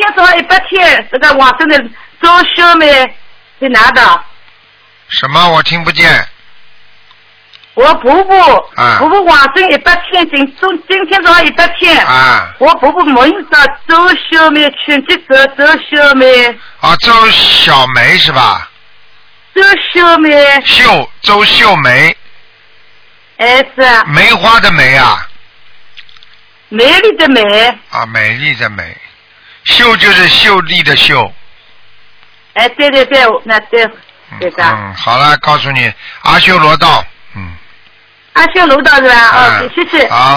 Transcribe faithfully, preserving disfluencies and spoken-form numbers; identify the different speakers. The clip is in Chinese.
Speaker 1: 天正好一百天，这个往生的周秀梅在哪的？
Speaker 2: 什么？我听不见。
Speaker 1: 我婆婆，
Speaker 2: 啊、
Speaker 1: 婆婆往生一百天，今今今天正好一百天。
Speaker 2: 啊。
Speaker 1: 我婆婆名字叫周秀梅，全记者周秀梅。
Speaker 2: 啊，周小梅是吧？
Speaker 1: 周秀梅。
Speaker 2: 秀，周秀梅。
Speaker 1: 哎，是啊。
Speaker 2: 梅花的梅啊。
Speaker 1: 美丽的美。
Speaker 2: 啊，美丽的美。秀就是秀丽的秀。
Speaker 1: 哎，对对对，那对对的。
Speaker 2: 嗯，好了，告诉你，阿修罗道。嗯。
Speaker 1: 阿修罗道是吧？
Speaker 2: 啊、
Speaker 1: 哦，谢谢。
Speaker 2: 好。